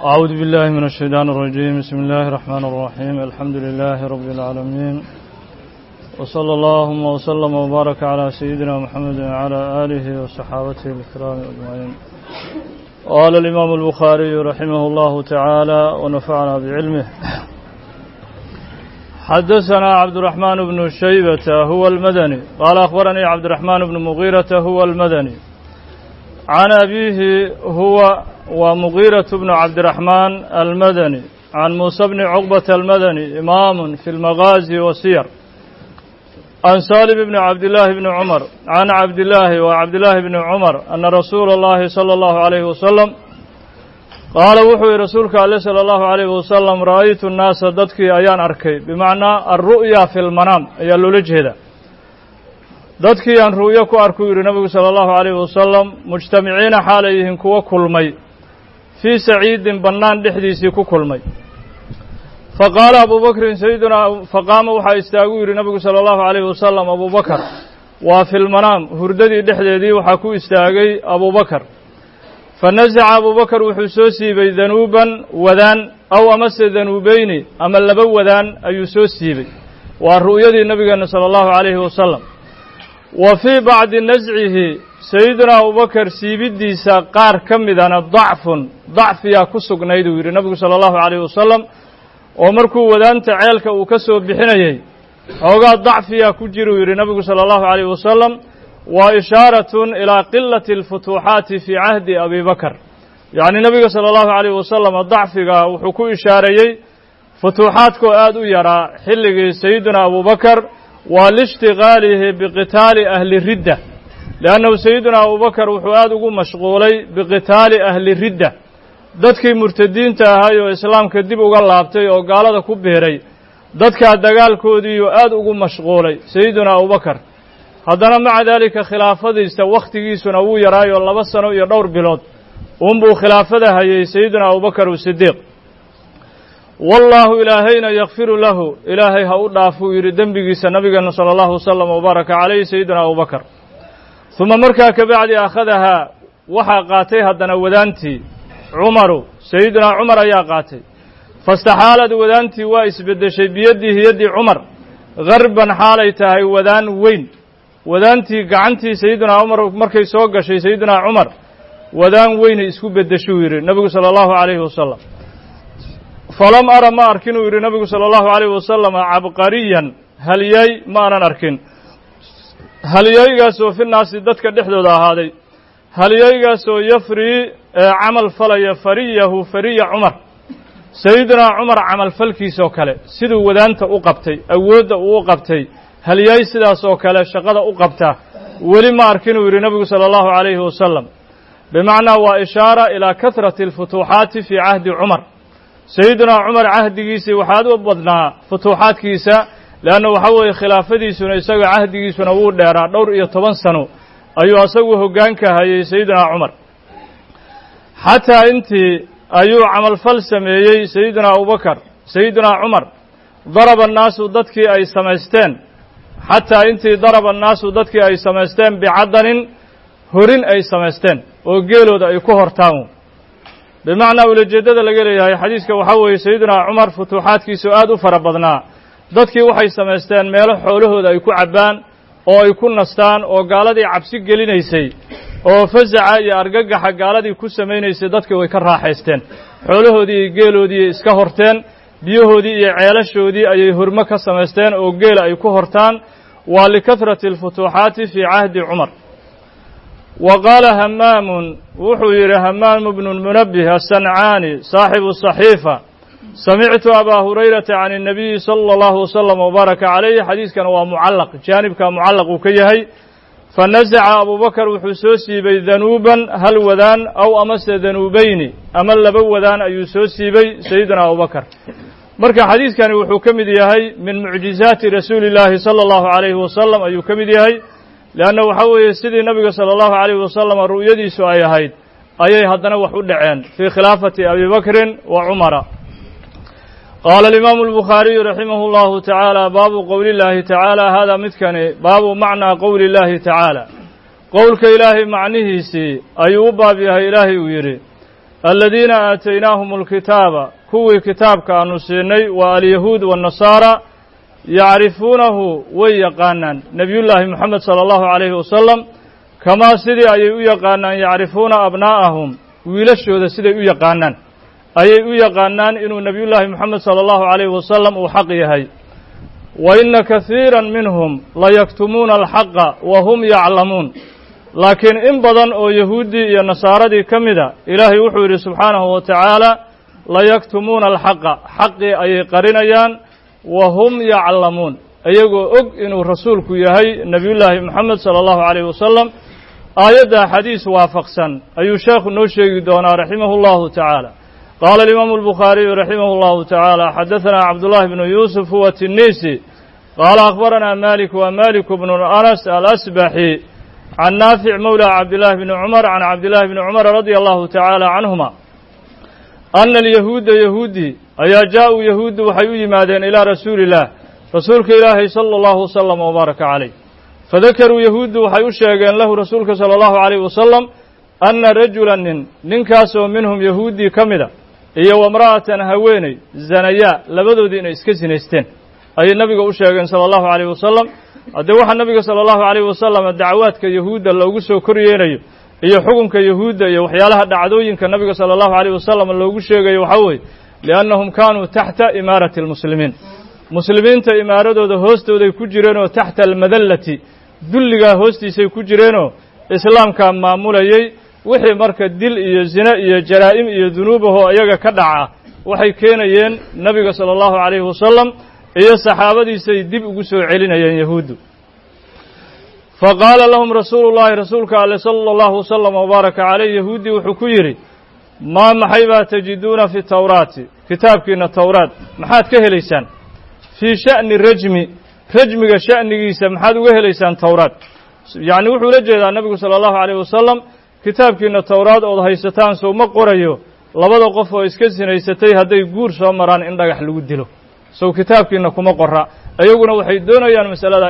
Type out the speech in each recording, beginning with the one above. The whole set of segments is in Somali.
أعوذ بالله من الشيطان الرجيم. بسم الله الرحمن الرحيم. الحمد لله رب العالمين، وصلى اللهم وسلم وبارك على سيدنا محمد وعلى آله وصحابته الكرام أجمعين. قال الإمام البخاري رحمه الله تعالى ونفعنا بعلمه. حدثنا عبد الرحمن بن شيبة هو المدني قال أخبرني عبد الرحمن بن مغيرة هو المدني عن أبيه هو ومغيرة بن عبد الرحمن المدني عن موسى بن عقبة المدني إمام في المغازي والسير عن سالم بن عبد الله بن عمر عن عبد الله وعبد الله بن عمر أن رسول الله صلى الله عليه وسلم قال وحوي رسولك عليه صلى الله عليه وسلم رأيت الناس ضدك أيان أركي بمعنى الرؤيا في المنام أي اللجهدة dadkii aan ru'yo ku arku yidhi nabigu sala allahu calayhi wasalam mujtamiciina xaalay yihiin kuwo kulmay fii saciidin bannaan dhexdiisii ku kulmay faqaala abubakrin sayidunaa faqaama waxaa istaagu yidhi nabigu sala allahu calayhi wasalam abubakar waa fi lmanaam hurdadii dhexdeedii waxaa ku istaagay abubakar fanasaca abubakar wuxuu soo siibay danuuban wadaan aw amase danuubeyni ama laba wadaan ayuu soo siibay waa ru'yadii nabigeenna sala allahu calayhi wasalam wa fii bacdi nascihi sayidunaa abubakar siibidiisa qaar ka midana dacfiyaa ku sugnayd uu yidhi nabigu sala allahu calayhi wasalam oo markuu wadaanta ceelka uu ka soo bixinayey xoogaa dacfiyaa ku jiruu yidhi nabigu sala allahu calayhi wasalam waa ishaaratun ilaa qilati alfutuuxaati fii cahdi abi bakar yacni nabiga sala allahu calayhi wasalam dacfiga wuxuu ku ishaareeyey futuuxaadkoo aad u yaraa xilligii sayidunaa abubakar waa liishtigaalihi biqitaali ahli ridda liannahu sayidunaa abubakar wuxuu aad ugu mashquulay biqitaali ahli ridda dadkii murtadiinta ahay oo islaamka dib uga laabtay oo gaalada ku biiray dadkaa dagaalkoodiiyu aad ugu mashquulay sayidunaa abubakar haddana maca daalika khilaafadiisa wakhtigiisuna wuu yaraayoo 2 sano iyo dhowr bilood uunbuu khilaafada hayay sayidunaa abubakar usidiiq wallaahu ilaahayna yakfiru lahu ilaahay ha u dhaafuu yidhi dembigiisa nabigeena sala allahu wasalam wabaaraka calayhi sayidunaa abubakar uma markaa kabacdi akhadahaa waxaa qaatay haddana wadaantii cumaru sayidunaa cumar ayaa qaatay fastaxaalad wadaantii waa isbeddeshay biyadihi yaddii cumar garban xaalay tahay wadaan weyn wadaantii gacantii sayidunaa cumar markay soo gashay sayidunaa cumar wadaan weynay isku beddeshuu yidhi nabigu sala allahu calayhi wasalam falam ara ma arkin uu yidhi nabigu sala allahu calayhi wasalam cabqariyan halyay ma aanan arkin halyaygaasoo fi naasi dadka dhexdooda ahaaday halyaygaasoo yafrii camal falaya fariyahu fariya cumar sayidunaa cumar camal falkiisoo kale siduu wadaanta u qabtay awoodda uu u qabtay halyay sidaas oo kale shaqada u qabta weli ma arkin uu yidhi nabigu sala allahu calayhi wasalam bimacnaa waa ishaara ilaa kahrati alfutuuxaati fii cahdi cumar sayidunaa cumar cahdigiisii waxaad u badnaa futuuxaadkiisa leanna waxaa weeye khilaafadiisuna isaga cahdigiisuna wuu dheeraa dhowr iyo 10 sano ayuu asagu hoggaanka hayay sayidunaa cumar xataa intii ayuu camalfal sameeyey sayidunaa abubakar sayidunaa cumar daraba annaasu dadkii ay samaysteen xataa intii daraba annaasu dadkii ay samaysteen bicadanin horin ay samaysteen oo geelooda ay ku hortaan bimacnaa ulajeeddada laga leeyahay xadiiska waxaa weeye sayidunaa cumar futuuxaadkiisu aad u fara badnaa dadkii waxay samaysteen meelo xoolahooda ay ku cabbaan oo ay ku nastaan oo gaaladii cabsi gelinaysay oo fasaca iyo argagaxa gaaladii ku samaynaysay dadkii way ka raaxaysteen xoolahoodii iyo geeloodii iska horteen biyahoodii iyo ceelashoodii ayay hormo ka samaysteen oo geela ay ku hortaan waa likahrati alfutuuxaati fii cahdi cumar wa qaala hamaamun wuxuu yidhi hamaamu bnu lmunabbih asancaani saaxibu saxiifa samictu abaa hurayrata can الnabiyi sala allahu wasalam wabaaraka calayh xadiiskana waa mucallaq jaanibka mucallaq uu ka yahay fanasaca abubakar wuxuu soo siibay danuuban hal wadaan aw amase danuubayni ama 2 wadaan ayuu soo siibay sayidunaa abubakar marka xadiiskani wuxuu ka mid yahay min mucjizaati rasuuli illaahi sala allahu calayhi wasalam ayuu ka mid yahay leanna waxaa weeye sidii nabiga sala allahu calayhi wasalam ru'yadiisu ay ahayd ayay haddana wax u dhaceen fii khilaafati abi bakrin wa cumara qaala alimaamu albukhaariyu raximah allahu tacaala baabu qowli illaahi tacaala haadaa midkani baabu macnaa qowli illaahi tacaala qowlka ilaahay macnihiisii ayuu u baab yahay ilaahay uu yidhi aladiina aataynaahum alkitaaba kuwii kitaabka aanu siinay waa alyahuud waannasaara yacrifuunahu way yaqaanaan nebiyullaahi moxamed sala allahu calayhi wasalam kamaa sidii ayay u yaqaanaan yacrifuuna abnaa'ahum wiilashooda siday u yaqaanaan ayay u yaqaanaan inuu nebiyullaahi moxamed sala allahu calayhi wasalam uu xaq yahay wa inna kahiiran minhum layaktumuuna alxaqa wa hum yaclamuun laakiin in badan oo yahuuddii iyo nasaaradii ka mida ilaahay wuxuu yidhi subxaanahu wa tacaala layaktumuuna alxaqa xaqii ayay qarinayaan wa hum yaclamuun iyagoo og inuu rasuulku yahay nebiyullaahi moxamed sala allahu calayhi wasalam aayaddaa xadiis waafaqsan ayuu sheekhu noo sheegi doonaa raximahu llahu tacaala qaala alimaamu albukhaariyu raximah llahu tacaala xadahanaa cabdullahi bnu yuusuf huwa tinisi qaala akhbaranaa malik wa maliku bnu anas alasbaxi can naafic mawla cabdillaahi bni cumar can cabdillahi bni cumar radia allahu tacaala canhuma ana alyahuuda yahuudi ayaa jaa-uu yahuuddu waxay u yimaadeen ilaa rasuuli illah rasuulka ilaahay sala allahu wasalam wabaaraka calayh fadakaruu yahuuddu waxay u sheegeen lahu rasuulka sala allahu calayh wasalam anna rajula ninkaasoo minhum yahuuddii ka mida iyo wamra'atan haweeney zanayaa labadoodii inay iska sinaysteen ayay nabiga u sheegeen sala allahu calayh wasalam haddee waxaa nabiga sala allahu calayh wasalam dacwaadka yahuudda loogu soo koryeelayo iyo xukunka yahuudda iyo waxyaalaha dhacdooyinka nabiga sala allahu calayh wasalam loogu sheegayo waxaa weeye liannahum kaanuu taxta imaarati almuslimiin muslimiinta imaaradooda hoostooday ku jireenoo taxta almadallati dulligaa hoostiisay ku jireenoo islaamkaa maamulayay wixii marka dil iyo zine iyo jaraa'im iyo dunuubahoo iyaga ka dhaca waxay keenayeen nabiga sala allahu calayhi wasalam iyo saxaabadiisay dib ugu soo celinayeen yahuuddu faqaala lahum rasuulu llahi rasuulka ale sala allahu wasalam wabaaraka caleyh yahuuddii wuxuu ku yidhi maa maxay baa tajiduuna fi tawraati kitaabkiina towraad maxaad ka helaysaan fii sha'ni rajmiga sha'nigiisa maxaad uga helaysaan towraad yacni wuxuu la jeedaa nabigu sala allahu calayh wasalam kitaabkiina towraad ood haysataan sow ma qorayo labada qof oo iska sinaysatay hadday guur soo maraan in dhagax lagu dilo sow kitaabkiina kuma qora iyaguna waxay doonayaan masaladaa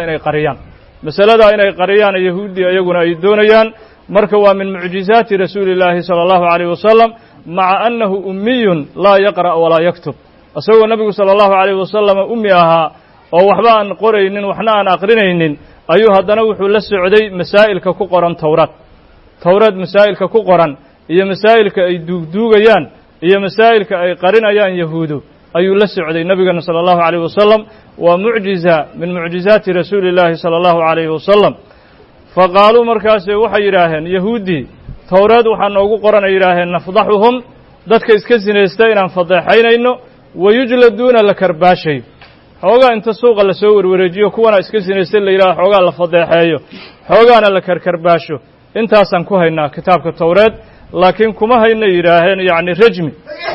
inay qariyaan yahuuddii iyaguna ay doonayaan marka waa min mucjizaati rasuuli illaahi sala allahu calayh wasalam maca annahu ummiyun laa yaqra' walaa yaktub isagoo nabigu sala allahu calayh wasalam ummi ahaa oo waxba aan qoraynin waxna aan aqrinaynin ayuu haddana wuxuu la socday masaa'ilka ku qoran towraad masaa'ilka ku qoran iyo masaa'ilka ay duugduugayaan iyo masaa'ilka ay qarinayaan yahuudu ayuu la socday nabigana sala allahu calayh wasalam waa mucjiza min mucjizaati rasuuli illaahi sala allahu calayhi wasalam faqaaluu markaase waxay yidhaaheen yahuuddii towraad waxaa noogu qoran ay yidhaaheen nafdaxuhum dadka iska sinaysta inaan fadeexaynayno wayujladuuna la karbaashayo xoogaa inta suuqa lasoo werwareejiyo kuwana iska sinaysta la yidhaha xoogaa la fadeexeeyo xoogaana la karkarbaasho intaasaan ku haynaa kitaabka towreed laakiin kuma hayna yidhaaheen yacni rajmi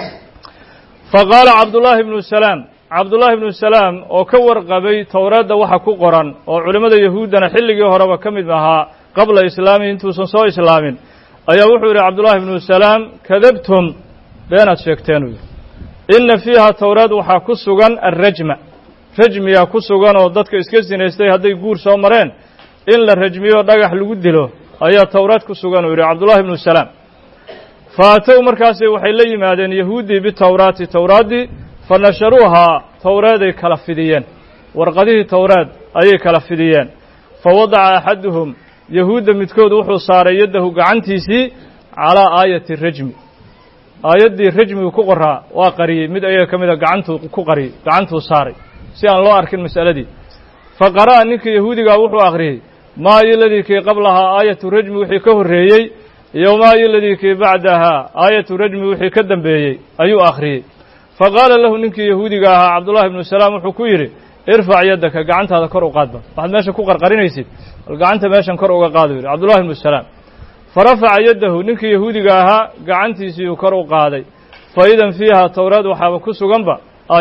faqaala cabdullaahi ibnu salaam oo ka warqabay towraadda waxa ku qoran oo culimmada yahuuddana xilligii horeba ka mid ahaa qabla islaamihi intuusan soo islaamin ayaa wuxuu yidhi cabdullaahi ibnu salaam kadabtum beenaad sheegteen uu yidhi inna fiiha towraad waxaa ku sugan rajmiyaa ku sugan oo dadka iska sinaystay hadday guur soo mareen in la rajmiyo dhagax lagu dilo ayaa towraad ku sugan uu yidhi cabdullahi ibnu salaam faatow markaasi waxay la yimaadeen yahuuddii bitowraati towraaddii fa nasharuuhaa towraaday kala fidiyeen warqadihii towraad ayay kala fidiyeen fa wadaca axaduhum yahuudda midkood wuxuu saaray yaddahu gacantiisii calaa aayati rajmi aayaddii rajmigu ku qoraa waa qariyey mid ayaga ka mida gacantuu saaray si aan loo arkin mas'aladii fa qara'a ninka yahuudigaa wuxuu akhriyey maa iladii kii qablahaa aayatu rajmi wixii ka horreeyey iyo maa iladii kii bacdahaa aayatu rajmi wixii ka dambeeyey ayuu akhriyey faqaala lahu ninkii yahuudiga ahaa cabdullahi ibnu salaam wuxuu ku yidhi irfac yaddaka gacantaada kor u qaadba waxaad meesha ku qarqarinaysid bal gacanta meeshan kor uga qaado yidhi cabdullahi ibnu salaam farafaca yaddahu ninkii yahuudiga ahaa gacantiisiiyuu kor u qaaday fa idan fiiha towraad waxaaba ku suganba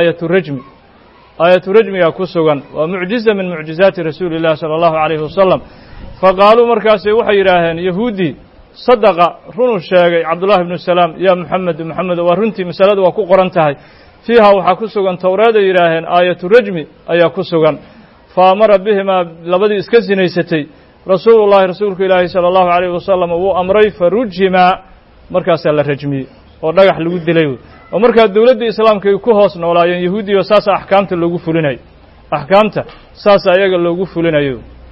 aayatu rajmigaa ku sugan waa mucjiza min mucjizaati rasuuli illahi sala allahu calayhi wasalam faqaaluu markaasi waxay yidhaaheen yahuuddii sadaqa runuu sheegay cabdullahi ibnu salaam yaa moxamedu waa runtii masaladu waa ku qoran tahay fiiha waxaa ku sugan towraaday yidhaaheen aayatu rajmi ayaa ku sugan fa amara bihimaa labadii iska sinaysatay rasuulullahi rasuulka ilaahi sala allahu calayhi wasalam wuu amray fa rujimaa markaasaa la rajmiyey oo dhagax lagu dilay oo markaa dawladda islaamka ay ku hoos noolaayeen yahuudiyo saas axkaamta loogu fulinayo axkaamta saas ayaga loogu fulinayo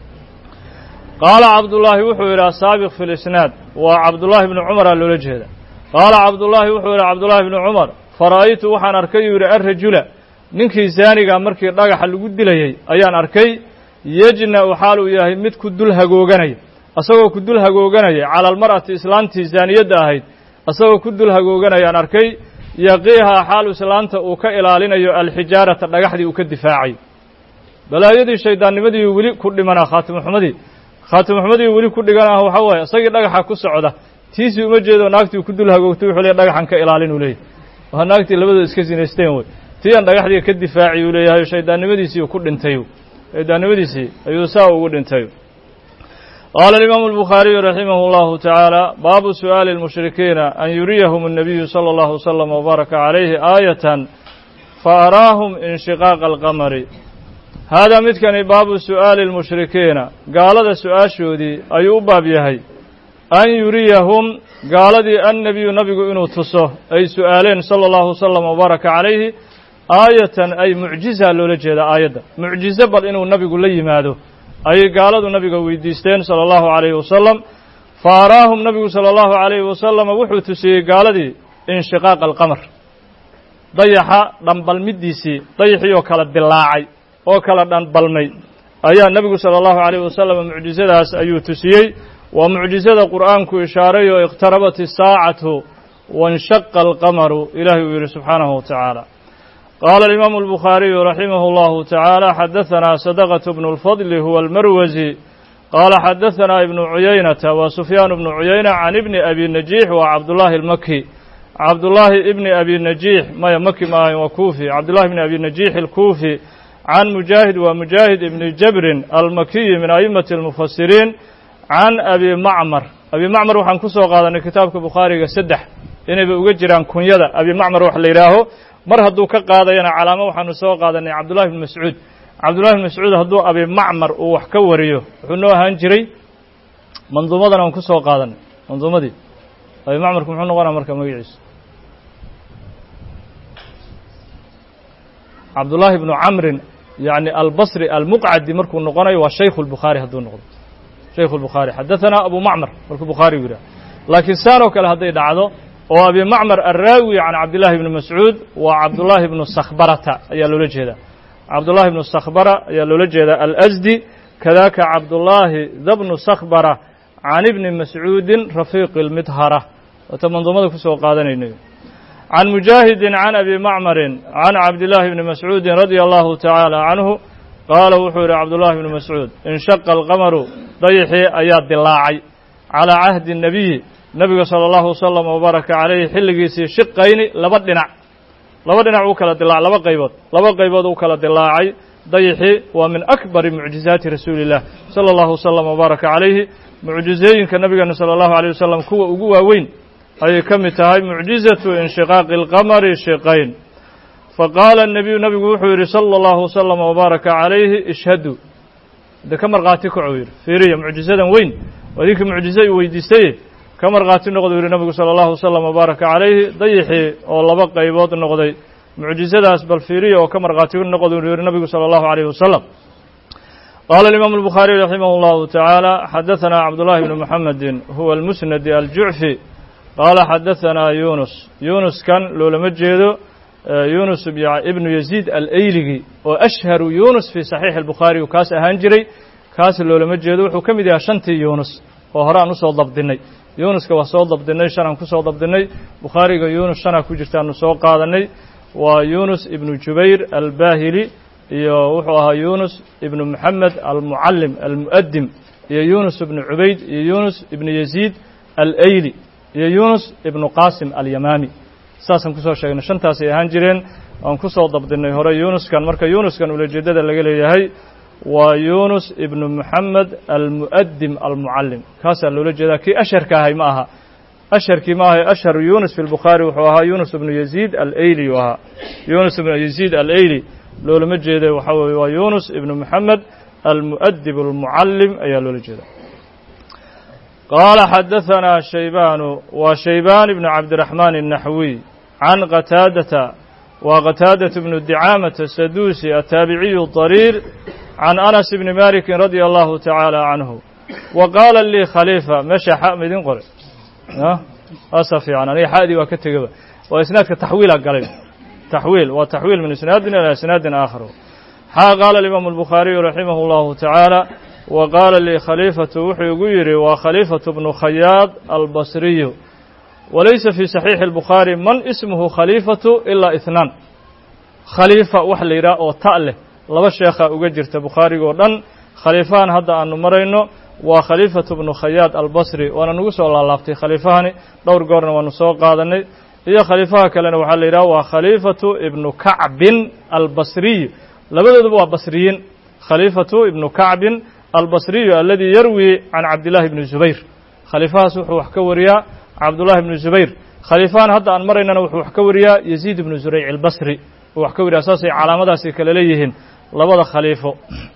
qaala cabdullaahi wuxuu yidhi asaabiq fi lisnaad waa cabdullaahi bni cumara loola jeeda qaala cabdullaahi wuxuu yidhi cabdullaahi bni cumar fara'aytu waxaan arkay yuu yidhi arrajula ninkii zaaniga markii dhagaxa lagu dilayey ayaan arkay yejna-u xaal uu yahay mid ku dul hagooganaya asagoo ku dul hagooganaya cala almar'ati islaantii zaaniyadda ahayd asagoo ku dul hagooganayaan arkay yaqiihaa xaal islaanta uu ka ilaalinayo alxijaarata dhagaxdii uu ka difaacayo balaayadii shayddaannimadii weli ku dhimanaa khaatimuxumadii weli ku dhiganah waxaa waaye isagii dhagaxa ku socda tiisii uma jeedo naagtii ku dul hagoogtay wuxuu leeyahy dhagaxan ka ilaalin uu leeyahy waa naagtii labadooda iska sinaysteen wey tiyan dhagaxdii ka difaaci uu leeyahay shayddaannimadiisii uu ku dhintay shayddaannimadiisii ayuu saa ugu dhintay qaala alimaamu albukhaariyu raximah اllahu tacaala baabu su'aali اlmushrikiina an yuriyahum الnabiyu salى اllahu wslama wbaaraka calayhi aayatan faaraahum inshiqaaqa alqamari haadaa midkani baabu su'aali اlmushrikiina gaalada su-aashoodii ayuu u baab yahay an yuriyahum gaaladii annebiyu nabigu inuu tuso ay su'aaleen salى اllahu wslama wbaaraka calayhi aayatan ay mucjiza loola jeeda aayadda mucjize bal inuu nabigu la yimaado ayay gaaladu nabiga weydiisteen salى اllahu عalayhi wasalam faaraahum nabigu salى اllahu عalayhi wasalama wuxuu tusiyey gaaladii inshiqaaqa alqamar dayaxa dhanbalmidiisii dayaxii oo kala dilaacay oo kala dhanbalmay ayaa nebigu salى اllahu عalayhi wasalam mucjizadaas ayuu tusiyey waa mucjizada qur'aanku ishaaray oo iqtarabat isaacatu waاnshaqa alqamaru ilahi uu yidhi subxaanahu wa tacaala qaala alimaamu albukhaariyu raximah اllahu tacaala xadahanaa sadaqaة bnu اlfadli huwa almarwasi qaala xadahanaa ibnu cuyaynata wa sufyaan bnu cuyayna can ibni abi najiix wa cabdullaahi almaki cabdullaahi ibni abi najiix maya maki maahayn waa kuufi cabdullahi ibni abi najiix alkuufi can mujaahid wa mujaahid ibni jabrin almakiyi min a'immati اlmufasiriin can abi macmar abi macmar waxaan ku soo qaadanay kitaabka bukhaariga saddex inayba uga jiraan kunyada abi macmar wax la yidhaaho mar hadduu ka qaadayana calaamo waxaanu soo qaadanay cabdullahi bn mascuud cabdullahi bn mascuud hadduu abi macmar uu wax ka wariyo wuxuu noo ahaan jiray manduumadan aan ku soo qaadanay manduumadii abi macmarku muxuu noqonaa marka magaciisa cabdullaahi bnu camrin yani albasri almuqcadi markuu noqonayo waa shaykhu lbukhaari hadduu noqdo shaykhu lbukhaari xadahanaa abu macmar markuu bukhaarigu yidhaha laakiin saanoo kale hadday dhacdo oo abi macmar alraawi can cabdillahi bni mascuud waa cabdullaahi bnu sakhbarata ayaa loola jeedaa cabdullaahi bnu sakhbara ayaa loola jeedaa alasdi kadaka cabdullaahi dabnu sakhbara can ibni mascuudin rafiiqi lmidhara waata manduumada ku soo qaadanaynayo can mujaahidin can abi macmarin can cabdillaahi bni mascuudin radia allahu tacaala canhu qaala wuxuu yidhi cabdullaahi bni mascuud inshaqa alqamaru dayaxii ayaa dilaacay calaa cahdi الnabiyi nabiga salى اllahu wasalam wbaaraka calayhi xilligiisii shiqayni laba dhinac uu kala dilaac laba qaybood uu kala dilaacay dayaxii waa min akbari mucjizaati rasuuli illah salى اllahu wasalam wbaaraka calayhi mucjizooyinka nabigeena salى اllahu عalيه wasalam kuwa ugu waaweyn ayay ka mid tahay mucjizatu inshiqaaqi اlqamari shiqayn faqaala الnabiyu nabigu wuxuu yidhi salى اllahu wasalam wbaaraka calayhi ishhaduu de ka markhaati kaco yidhi fiiriya mucjizadan weyn waa idinkii mucjize uu weydiistay ka markhaati noqdu yidhi nabigu salى اllahu wasalam wbaaraka calayhi dayaxii oo laba qaybood noqday mucjizadaas bal fiiriya oo ka markhaati noqdu yidhi nabigu salى اllahu عalayh wasalam qaala alimaamu albukhaariy raximah اllahu tacaala xadahanaa cabdullahi bni muxamedin huwa almusnadi aljucfi qaala xadahanaa yunus kan loolama jeedo yunus ibnu yaziid alayligi oo ashharu yunus fii saxiixi albukhaari kaas ahaan jiray kaas loolama jeedo wuxuu ka mid yahay shantii yunus oo hore aan usoo dabdinay yunuska waa soo dabdinay shan aan ku soo dabdinay bukhaariga yunus shanaa ku jirta aanu soo qaadanay waa yunus ibnu jubayr albahili iyo wuxuu ahaa yunus ibnu moxamed almucallim almu'adim iyo yunus ibnu cubayd iyo yunus ibnu yaziid alayli iyo yunus ibnu qasim alyamaami saasaan kusoo sheegnay shantaasay ahaan jireen aan ku soo dabdinay hore yunuskan marka yunuskan ulajeedada laga leeyahay waa yunus ibnu moxamed almu'adim almucallim kaasaa loola jeedaa kii asharka ahay ma aha asharkii ma aha ashharu yunus fi lbukhaari wuxuu ahaa yunus ibnu yaziid alayli u ahaa yunus ibnu yaziid alayli loolama jeeda waxaa weeye waa yunus ibnu moxamed almu'adib almucallim ayaa loola jeeda قال حدثنا شيبان وشيبان بن عبد الرحمن النحوي عن قتادة وقتادة بن الدعامة السدوسي التابعي الضرير عن أنس بن مالك رضي الله تعالى عنه وقال لي خليفة مشى حامد قرئ أسف يعني أنا حادي وكتجبه وإسناد كتحويل قال تحويل وتحويل من إسناد إلى إسناد آخر قال الإمام البخاري رحمه الله تعالى وقال لي خليفة وحي غيري وخليفة بن خياط البصري وليس في صحيح البخاري من اسمه خليفة إلا اثنان خليفة وحليرا أو تأله لبا شيخ أجرت بخاري ودن خليفان هذا أن مرينه وخليفة بن خياط البصري وأنا نقول الله لافتي خليفاني دور قرن ونسوق قادني هي خليفة كلنا وحليرا وخليفة ابن كعب البصري لبدو بصريين خليفة ابن كعب البصري الذي يروي عن عبد الله بن الزبير خليفة سوح وحكوريا عبد الله بن الزبير خليفان هذا أن مرينا وحكوريا يزيد بن زريع البصري وحكوريا أساسي علامة سكلليهن لبدا خليفة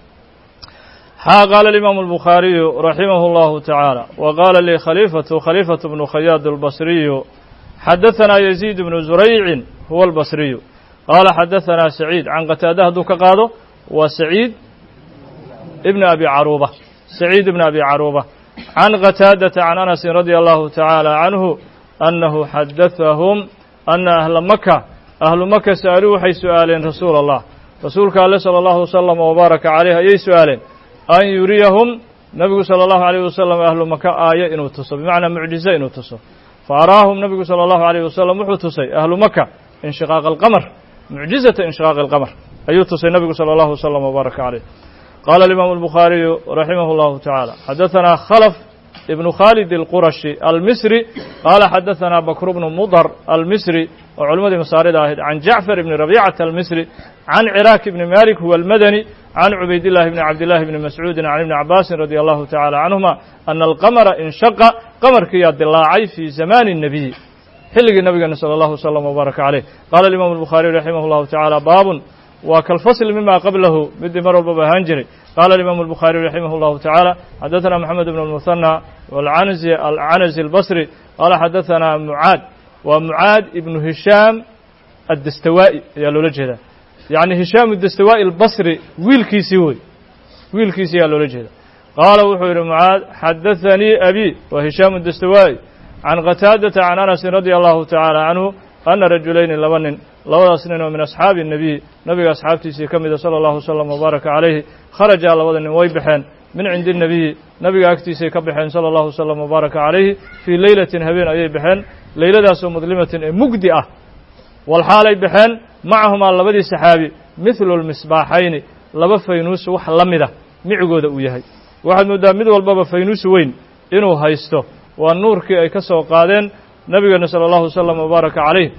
قال الإمام البخاري رحمه الله تعالى وقال لي خليفة بن خياط البصري حدثنا يزيد بن زريع هو البصري قال حدثنا سعيد عن قتادة دوك قاده وسعيد ابن أبي عروبة سعيد بن أبي عروبة عن قتادة عن أنس رضي الله تعالى عنه أنه حدثهم أن أهل مكة سألوه حي سؤالين رسول الله رسولك الله صلى الله وسلم وبارك عليه أي سؤالين أن يريهم نبي صلى الله عليه وسلم أهل مكة آية إنه تصب بمعنى معجزة إنه تصب فأراهم نبي صلى الله عليه وسلم محتصي أهل مكة انشقاق القمر معجزة انشقاق القمر أيوتصي النبي صلى الله وسلم وبارك عليه قال الإمام البخاري رحمه الله تعالى حدثنا خلف ابن خالد القرشي المصري قال حدثنا بكر بن مضر المصري وعلماء مسارد عن جعفر بن ربيعة المصري عن عراك بن مالك هو المدني عن عبيد الله بن عبد الله بن مسعود عن ابن عباس رضي الله تعالى عنهما أن القمر انشق قمر كياد اللاعي في زمان النبي حلق النبي صلى الله وسلم وبارك عليه قال الإمام البخاري رحمه الله تعالى باب وكالفصل مما قبله بدي مرة بهانجري قال الإمام البخاري رحمه الله تعالى حدثنا محمد بن المثنى والعنزي البصري قال حدثنا معاذ ابن هشام الدستوائي يا لولجهده يعني هشام الدستوائي البصري ويل كيسي يا لولجهده قال وحير معاذ حدثني أبي وهشام الدستوائي عن قتادة عن أنس رضي الله تعالى عنه أن رجلين لولا سنين من أصحاب النبي نبي أصحابتي سيكمد صلى الله وسلم وبارك عليه خرج على وضن ويبحن من عند النبي نبي أكتي سيكبحن صلى الله وسلم وبارك عليه في ليلة هبين أي بحن ليلة سو مظلمة مجدئة والحال بحن معهما لبدي سحابي مثل المصباحين لبا فينوس وحلمده معقود وياهي واحد مدامد والبابا فينوس وين إنه هايستو والنور كي أي كسو قادين نبي صلى الله وسلم وبارك عليه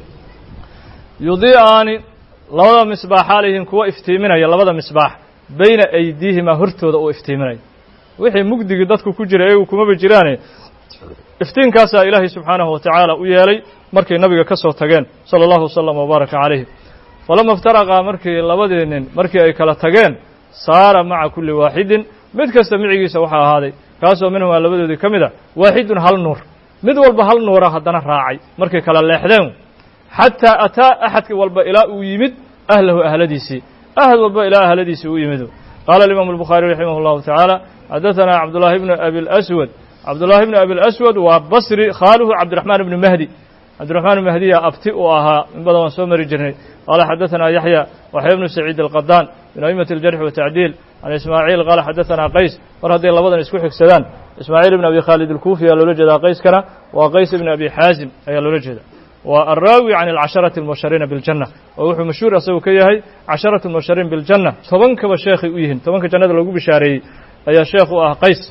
يضيئان لبدا مصباح عليهم كوا افتيمنا يا لبدا مصباح بين أيديهما هرتودا أو افتيمنا وحي مجدي dadku ku jiray oo kuma jiraan iftiinkaas ilaahay subhanahu wa ta'ala u yeelay markay nabiga ka soo tageen sallallahu sallam wa baraka alayhi falama iftaraqa markii ay kala tageen saara ma'a kulli waahidin mid kasta micigiisa waxa ahaaday kaasoo minhu labadoodii kamida waahidun hal nuur mid walba hal nuur hadana raacay markay kala leexdeen حتى أتى أحد والبا إلى يمد أهله أهلديسي أهل والبا إلى أهلديسي يمده قال الإمام البخاري رحمه الله تعالى حدثنا عبد الله بن أبي الأسود وبصري خاله عبد الرحمن بن مهدي أبتئها من بدو سومر الجرني قال حدثنا يحيى بن سعيد القدان من أئمة الجرح والتعديل عن إسماعيل قال حدثنا قيس ورضي الله بدن اسكو حكسدان إسماعيل بن أبي خالد الكوفي قال لوجد قيس كان وقيس بن أبي حازم قال لوجد والراوي عن العشرة المبشرين بالجنة وهو مشهور أسوي كيهي 10 المبشرين بالجنة طبعا كبشيخ ويهن طبعا كجنة لو بشاري يا شيخ قيس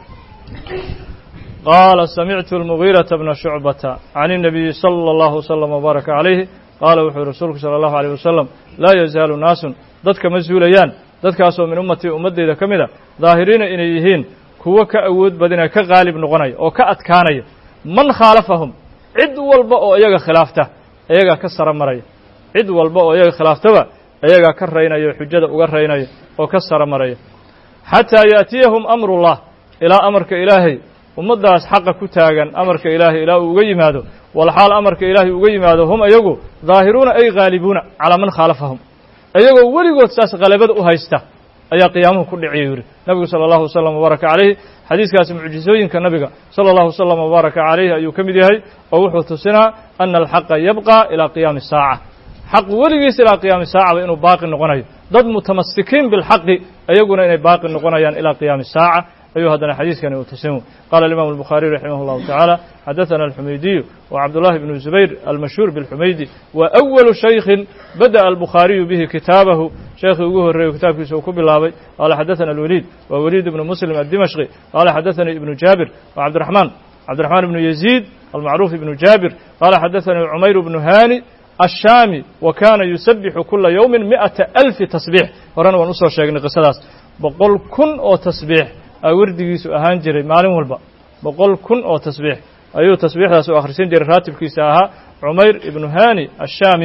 قال سمعت المغيرة بن شعبة عن النبي صلى الله وسلم وبارك عليه قال وحي رسولك صلى الله عليه وسلم لا يزال ناس ضدك مزوليان ضدك أسوى من أمتي إذا كمدا ظاهرين إنيهين كوا كأود بدنا كغالب نغني أو كأتكاني من خالفهم cid walba oo iyaga khilaafta iyaga ka sara maray cid walba oo iyaga khilaaftaba iyaga ka reeynayo xujada uga reeynayo oo ka sara maray hatta yaatiyahum amrullah ila amarka ilaahi ummadaas xaqa ku taagan amarka ilaahay ilaa uu uga yimaado walxaal amarka ilaahay uga yimaado hum ayagu daahiruuna ay ghaalibuuna calaa man khaalafahum ayagoo weligood saas qalabada u haysta ayaa qiyaamuhu ku dhiciya yidhi nabigu sala allahu wasalam wabaaraka calayhi xadiiskaasi mucjisooyinka nabiga sala allahu wasalam wabaaraka calayhi ayuu ka mid yahay oo wuxuu tusinaa ana alxaqa yabqa ilaa qiyaami saaca xaq weligiis ilaa qiyaami saacaba inuu baaqi noqonayo dad mutamasikiin bilxaqi ayaguna inay baaqi noqonayaan ilaa qiyaami saaca ayuu haddana xadiiskani uu tusin qaala alimam الbukhariي raximah اllahu taعaalى xadaثana alxumaydiyu wcabdullahi bnu zubayr almashhuur bاlxumaydi wa أwalu shaykhin badaأa albukhaariyu bihi kitaabahu sheekhii ugu horreeyo kitaabkiisa uu ku bilaabay qaala xadaثana alwaliid wa waliid ibnu muslim addimashqi qaala xadaثanii ibnu jaabir cabdiraxmaan ibnu yaziid almacruuf ibnu jaabir qaala xadaثanii cumayr bnu hani الشاamي وkana yusabixu kula yowmi 100,000 tasbiix horena waan usoo sheegnay qisadaas 100,000 oo tasbiix a wardigiisu ahaan jiray maalin walba 100,000 oo tasbiix ayuu tasbiixdaas u akhrisan jiray raatibkiisa ahaa cumayr ibnu hani الشhaami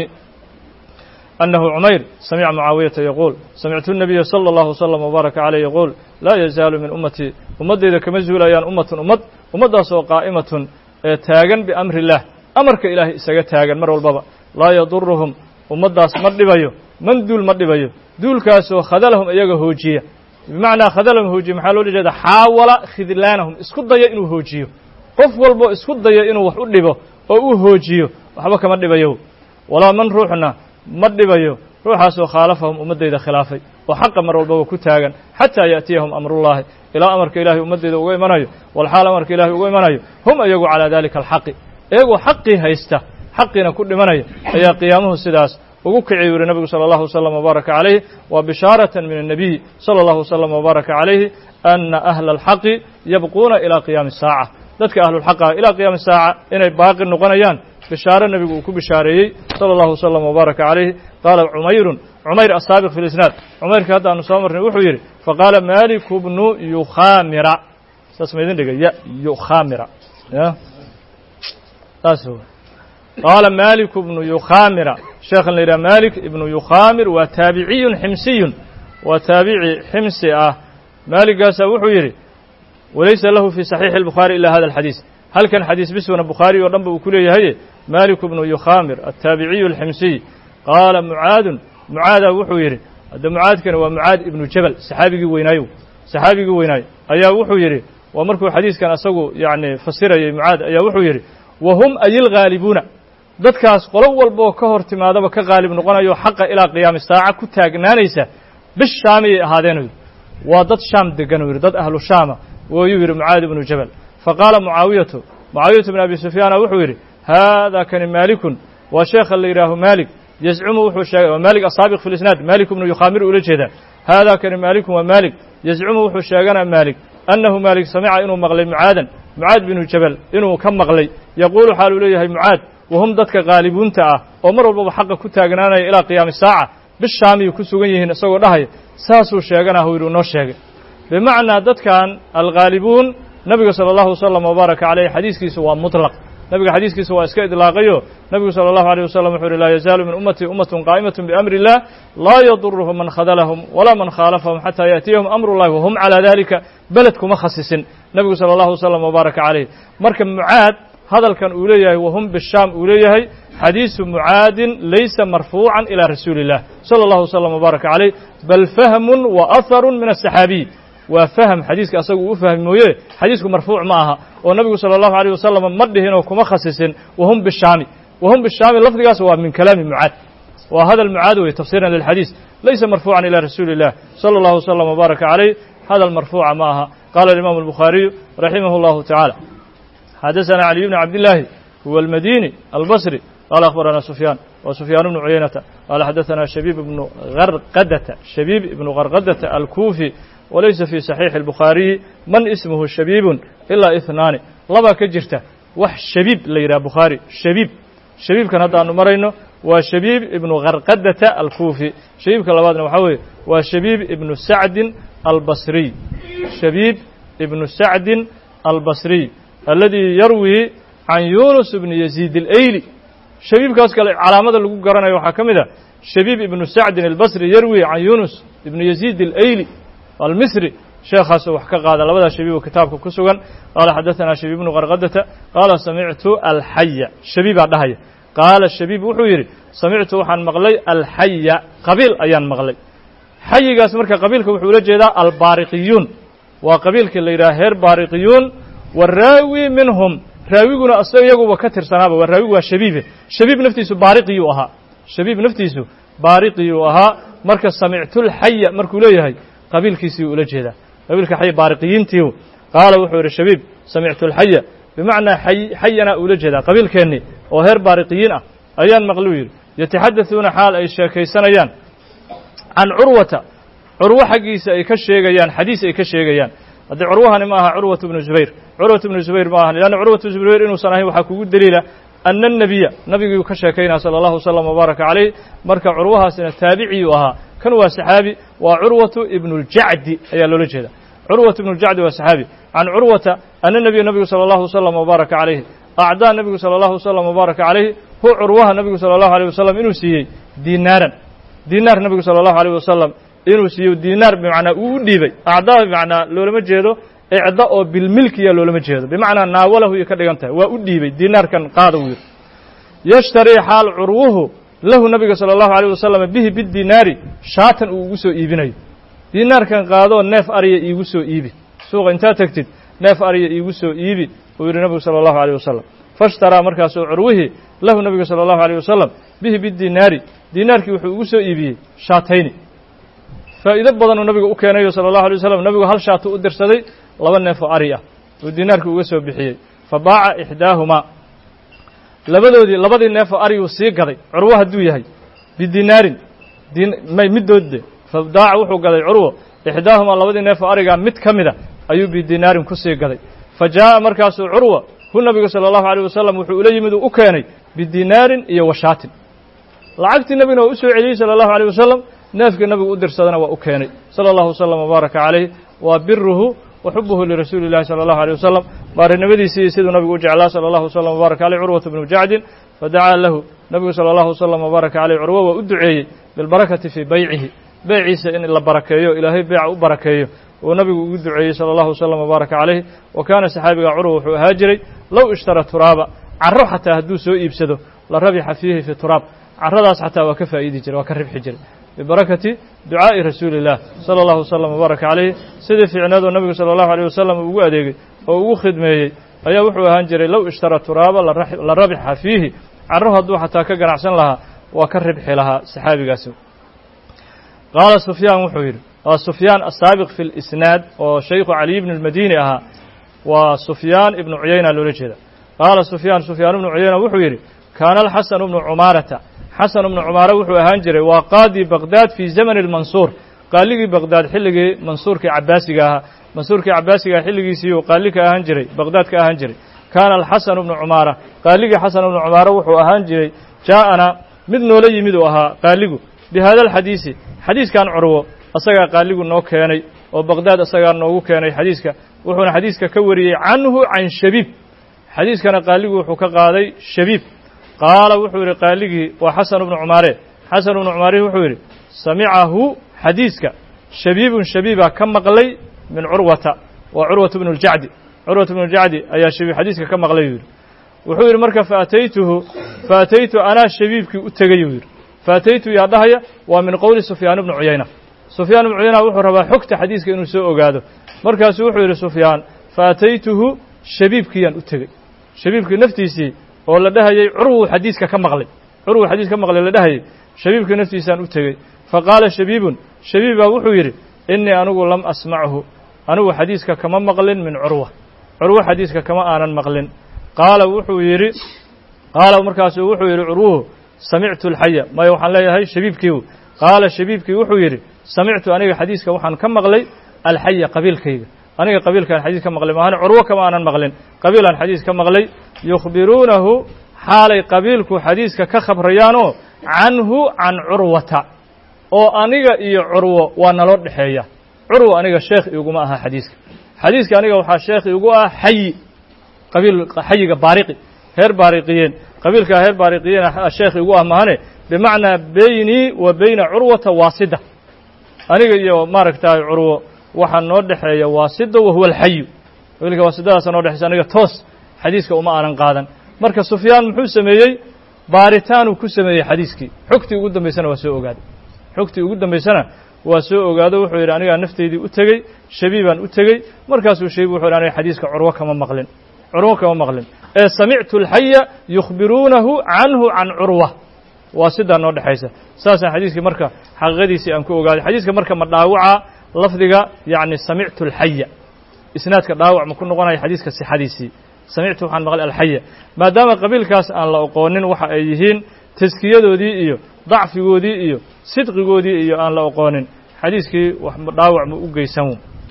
أنhu cumayr samca mucaawiyaةa yaquul samictu النabiya slى الlaه وsلم وbaaraka عalيه yaquul laa yazaalu min ummatii ummaddayda kama zuulayaan ummaddaas oo qaa'imatun ee taagan biamri الlah amarka ilaahay isaga taagan mar walbaba laa yaduruhum ummaddaas ma dhibayo man duul ma dhibayo duulkaasoo khadalahum iyaga hoojiya bimacnaa khadalahum hoojiya maxaa loola jeeda xaawala khidlaanahum isku daya inuu hoojiyo qof walbo isku daya inuu wax u dhibo oo uu hoojiyo waxba kama dhibayo walaa man ruuxna ma dhibayo ruuxaasoo khaalafahum ummaddayda khilaafay oo xaqa mar walbaba ku taagan xataa ya'tiyahum amrullaahi ilaa amarka ilaahay ummaddayda uga imanayo walxaal amarka ilaahay uga imanayo hum iyagu calaa dalika alxaqi iyagoo xaqii haysta xaqiina ku dhimanaya ayaa qiyaamuhu sidaas ugu kiciy yuri nabigu salى اllahu وsلم وbaaraka عalayh wa bishaaraةa min الnabiy salى اllahu وsلم وbaaraka عalayhi ana ahla اlxaqi yabquuna ilى qiyaami الsaaca dadka ahlulxaqa ilaa qiyaami الsaaca inay baaqi noqonayaan bishaaro nebigu uu ku bishaareeyey salى اllahu وsلم وbaaraka عalayh qaala cumayr asaabiq fi اlisnaad cumayrka hadda aanu soo marnay wuxuu yidhi faqaala maliku bnu yukhamira saas ma idin dhigay yukhamira saas qaala maliku bnu yukhamira sheekhan la yidhaha malik ibnu yukhamir waa taabiciyun ximsiyun waa taabici ximsi ah maaligaasaa wuxuu yidhi walaysa lahu fi saxiixi الbukhaari ila hada alxadiis halkan xadiis biswana bukhaari oo dhan ba uu ku leeyahay maliku bnu yukhamir altaabiciyu alximsiy qaala mucaadaa wuxuu yidhi hadda mucaadkana waa mucaad ibnu jabal saxaabigii weynaayo ayaa wuxuu yidhi waa markuu xadiiskan asagu yani fasirayay mucaad ayaa wuxuu yidhi wahum ay ilghaalibuuna dadkaas qolo walbaoo ka hor timaadaba ka qaalib noqonayo xaqa ilaa qiyaami saaca ku taagnaanaysa bishaamiyay ahaadeen waa dad shaam degan uu yidhi dad ahlu shaama wayuu yidhi mucaad ibnu jabal faqaala mucaawiyatu bn abi sufyaana wuxuu yidhi haada kani maalikun waa sheekha la yidhaaho maalik yazcumu wuxuu sheegay waa maalik asaabiq fi lisnaad maalik ibnu yukhamir ula jeedaa haada kani maalikun waa maalik yazcumu wuxuu sheeganaa maalik annahu maalik samica inuu maqlay mucaad binu jabal inuu ka maqlay yaquulu xaaluu leeyahay mucaad wahum dadka qaalibuunta ah oo mar walbaba xaqa ku taagnaanaya ilaa qiyaami saaca bishaamiyay ku sugan yihiin isagoo dhahaya saasuu sheeganah uu yidhi noo sheegay bimacnaa dadkan alghaalibuun nabiga salى اllahu وsلم وbaaraka عalayh xadiiskiisa waa muطlaq nabiga xadiiskiisa waa iska idlaaqayo nabigu salى الlahu عalيه wasalam wuxuu uhi laa yazaalu min ummatii ummatun qaa'imaة biamri الlah laa yaduruhum man khadalahum walaa man khaalafahum xataa yaأtiyahum amr اllahi wahum calىa dalika beled kuma khasisin nabigu salى الlahu وsلم وbaaraka عalayh marka mucaad hadalkan uu leeyahay wahum bishaam uu leeyahay xadiisu mucaadin laysa marfuucan ilى rasuuli الlah salى الlahu وsلم وbaaraka عalayh bal fahmu wa aharu min الصaxaabiy waa fahm xadiiska asagu uu fahmi mooye xadiisku marfuuc ma aha oo nabigu salى الlahu عalيه wasalam ma dhihinoo kuma khasisin wahum bishaami lafdigaas waa min kalaami mucaad waa hadal mucaad wey tafsiran lilxadiis laysa marfuucan ilى rasuuli الlah salى الlahu وsلم وbaaraka عalayh hadal marfuuca ma aha qala imam الbukhaariyu raximah اllahu taعaalى xadaثana caliي bn cabdillaahi huwa almadini albصri qala akhbarana sufyaan wa sufyaan bnu cuyaynata qala xadaثana shabiib ibnu qarqadata alkufi walaysa fi saxiixi الbukhaariyi man ismuhu shabiibun ilaa ihnaani labaa ka jirta wax shabiib la yidhaha bukhaari shabiibkan hadda aanu marayno waa shabiib ibnu qarqadata alkufi shabiibka labaadna waxaa weeye waa shabiib ibnu sacdin albasriy shabiib ibnu sacdin albasriy aladii yarwi can yunus ibni yaziid اlayli shabiibkaas kale calaamada lagu garanayo waxaa ka mid a shabiib ibnu sacdin albasri yarwi can yunus ibni yaziid اlayli almisri sheekhaas wax ka qaada labada shabiib kitaabka ku sugan qaala xadathana shabiib ibn qarqadata qaala samictu al-hayya shabiib dhahaya qaala shabiib wuxuu yiri samictu waxaan maqlay al-hayya qabiil ayaan maqlay hayigaas marka qabiilka wuxuu la jeedaa al-bariqiyun waa qabiilka la yiraahdo heer bariqiyun waraawi minhum raawiguna asagu ka tirsanaaba waa raawigu waa shabiib naftiisu bariqiyu ahaa shabiib naftiisu bariqiyu ahaa marka samictu al-hayya markuu leeyahay qabiilkiisii ula jeedaa qabiilka hayy bariqiyiintii qaala wuxuu yiri shabiib samictu al-hayya bimacna hayyana ula jeedaa qabiilkeeni oo heer bariqiyin ah ayaan maqluu yiri yataxadathuna xaal ay sheekaysanayaan can curwata curwa xagiisa ay ka sheegayaan xadiis ay ka sheegayaan haddii curwahani ma aha curwatu ibnu zubayr ma aha lianna curwatu zubayr inuusan ahayn waxaa kugu daliila ana الnabiya nabiguu ka sheekaynaya salى اllahu وsلم وbaaraka calayh marka curwahaasina taabiciyuu ahaa kan waa saxaabi waa curwatu ibnu اljacdi ayaa loola jeeda curwatu ibnu اljacdi waa saxaabi can curwata ana nabiya nabigu salى اllahu وsلم وbaaraka calayhi acdaa nabigu salى اllahu وsلم وbaaraka calayhi hu curwaha nabigu salى اllahu عalيه wasalam inuu siiyey diinaar nabigu salى اllahu عalيه wasalam inuu siiyo diinaar bimacnaa uu u dhiibay acdaa bimacnaa loolama jeedo icda oo bilmilkiya loolama jeedo bimacnaa naawalahu iyo ka dhigan tahay waa u dhiibay diinaarkan qaada uu yiri yashtarii xaal curwuhu lahu nabiga salى اllahu عalيه wasalam bihi bidiinaari shaatan uu ugu soo iibinayo diinaarkan qaadoo neef ariya iigu soo iibi suuqa intaad tagtid neef ariya iigu soo iibi uu yidhi nabigu salى اllahu عalيه wasalam faاshtaraa markaasuu curwihii lahu nabiga salى اllahu عalيه wasalam bihi bidiinaari diinaarkii wuxuu ugu soo iibiyey shaatayni faa'iido badanuu nabigu u keenayo salى اllahu عalيه wasalam nabigu hal shaatu u dirsaday laba neef oo ari ah uu diinaarkii uga soo bixiyey fabaaca ixdaahumaa labadii neef oo ariyuu sii gaday curwo hadduu yahay bidinaarin middoodde fabaaca wuxuu gaday curwo ixdaahumaa labadii neef oo arigaa mid ka mida ayuu bidinaarin ku sii gaday fa jaa'a markaasuu curwa hu nabigu salى اllahu عalيه wasalam wuxuu ula yimid uu u keenay bidinaarin iyo washaatin lacagtii nabiguna waa u soo celiyey salى اllahu عalيه wasalam neefkii nabigu u dirsadana waa u keenay salى اllahu وsلم وbaaraka calayh waa biruhu وxubuhu lirasuuli الlahi salى الlahu عalيه wasalam baarinimadiisii siduu nabigu u jeclaa salى اllahu وsلم وbaaraka عalيh curwata bnu jacdin fadacaa lahu nabigu salى اllahu وsلم وbaaraka عalيh curwo waa u duceeyey bilbarakati fii baycihi beyciisa in la barakeeyo ilaahay beeca u barakeeyo uu nabigu ugu duceeyey salى اllahu وsلم وbaaraka calayh wa kaana saxaabiga curwa wuxuu ahaa jiray low ishtara turaaba caro xataa hadduu soo iibsado la rabixa fiihi fi turaab caradaas xataa waa ka faa'idi jiray waa ka ribxi jiray bibarakati ducaa'i rasuuli الlah salى اllahu وsلم وbaaraka calayh sidii fiicneedoo nabigu salى اllahu عalيه wasalam ugu adeegay oo ugu khidmeeyey ayaa wuxuu ahaan jiray low ishtara turaaba la rabixa fiihi caro hadduu xataa ka ganacsan lahaa waa ka ribxi lahaa saxaabigaasi qaala sufyaan wuxuu yidhi waa sufyaan asaabiq fi اlisnaad oo shaykhu caliy bn اlmadini ahaa waa sufyaan ibnu cuyayna loola jeeda qaala sufyaan ibnu cuyayna wuxuu yidhi kaana alxasan bnu cumaarata xasan ibnu cumaare wuxuu ahaan jiray waa qaadi baqdaad fii zamani اlmansuur qaaligii baqdaad xilligii mansuurkii cabaasiga ahaa mansuurkii cabaasiga xilligiisiiyuu qaali ka ahaan jiray baqdaad ka ahaan jiray kaana alxasan ibnu cumaara qaaligii xasan ibnu cumaare wuxuu ahaan jiray jaa'ana mid noola yimid uu ahaa qaaligu bi hada alxadiisi xadiiskan curwo asagaa qaaligu noo keenay oo baqdaad asagaa noogu keenay xadiiska wuxuuna xadiiska ka wariyey canhu can shabiib xadiiskana qaaligu wuxuu ka qaaday shabiib qaala wuxuu yidhi qaaligii waa xasan ibnu cumaare xasan ibnu cumaare wuxuu yidhi samicahu xadiiska shabiibun shabiibaa ka maqlay min curwata waa curwatu bnu اljacdi curwatu bnu اljacdi ayaa shabiib xadiiska ka maqlay yuu yidhi wuxuu yidhi marka faataytu anaa shabiibkii u tegay yuu yidhi faataytu yaa dhahaya waa min qowli sufyaan ibnu cuyayna sufyaan ibnu cuyayna wuxuu rabaa xogta xadiiska inuu soo ogaado markaasuu wuxuu yidhi sufyaan faataytuhu shabiibkiiyaan u tegey shabiibkii naftiisii oo la dhahayay curwu xadiiska ka maqlay la dhahayay shabiibkii naftiisaan u tegey faqaala shabiibun shabiib baa wuxuu yidhi innii anigu lam asmachu anigu xadiiska kama maqlin min curwa xadiiska kama aanan maqlin qaala markaasuu wuxuu yidhi curwuhu samictu alxaya maya waxaan leeyahay shabiibkiiu qaala shabiibkii wuxuu yidhi samictu aniga xadiiska waxaan ka maqlay alxaya qabiilkayga aniga qabiilkaan xadiis ka maqlay maahane curwo kama aanan maqlin qabiilaan xadiis ka maqlay yukhbiruunahu xaalay qabiilku xadiiska ka khabrayaanoo canhu can curwata oo aniga iyo curwo waa naloo dhexeeya curwo aniga sheekh iguma aha xadiiska aniga waxaa sheekh igu ah xayiga baariqi heer baariqiyeen qabiilkaa heer baariqiyeen sheekh igu ah mahane bimacnaa beynii wa beyna curwata waasida aniga iyo maaragtaay curwo waxaa noo dhexeeya waasida wahuwa alxayu qabiilka waasidadaasa noo dhexaysa aniga toos xadiiska uma aanan qaadan marka sufyaan muxuu sameeyey baaritaanuu ku sameeyey xadiiskii xogtii ugu dambaysana waa soo ogaaday xogtii ugu dambaysana waa soo ogaado wuxuu yidhi anigaa nafteydii u tegey shabiibaan u tegey markaasuu shabiib wuxuu yidhi aniga xadiiska curwo kama maqlin ee samictu alxaya yukhbiruunahu canhu can curwa waa sidaa noo dhexaysa saasaan xadiiskii marka xaqiiqadiisii aan ku ogaaday xadiiska marka ma dhaawaca lafdiga yacni samictu alxaya isnaadka dhaawac ma ku noqonaya xadiiska sixadiisii samictu waxaan maqlay alxaya maadaama qabiilkaas aan la oqoonin waxa ay yihiin taskiyadoodii iyo dacfigoodii iyo sidqigoodii iyo aan la oqoonin xadiiskii dhaawac ma u geysan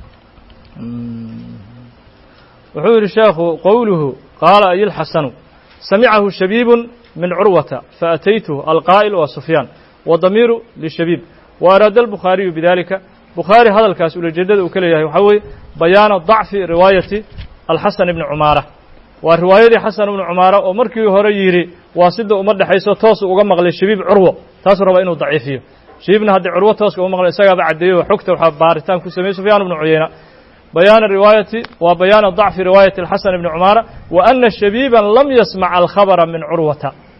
wuxuu yidhi sheekhu qowluhu qaala ay اlxasanu samicahu shabiibun min curwata faataytuhu alqaa'il wa sufyaan wadamiiru lishabiib wa araada albukhaariyu bidalika bukhaari hadalkaas ulajeedada uu ka leeyahay waxaa weeye bayaana dacfi riwaayati alxasan ibni cumaara waa riwaayadii xasan ibnu cumaara oo markii hore yidhi waa sida uma dhexayso toosu uga maqlay shabiib curwo taasuu rabaa inuu daciifiyo shabiibna haddii curwo tooska uma maqlay isagaaba caddeeyo oo xogta waxaa baaritaan ku sameeyey sufyaan ibnu cuyayna بيان الرواية وبيان ضعف رواية الحسن بن عمارة وأن شبيبا لم يسمع الخبر من عروة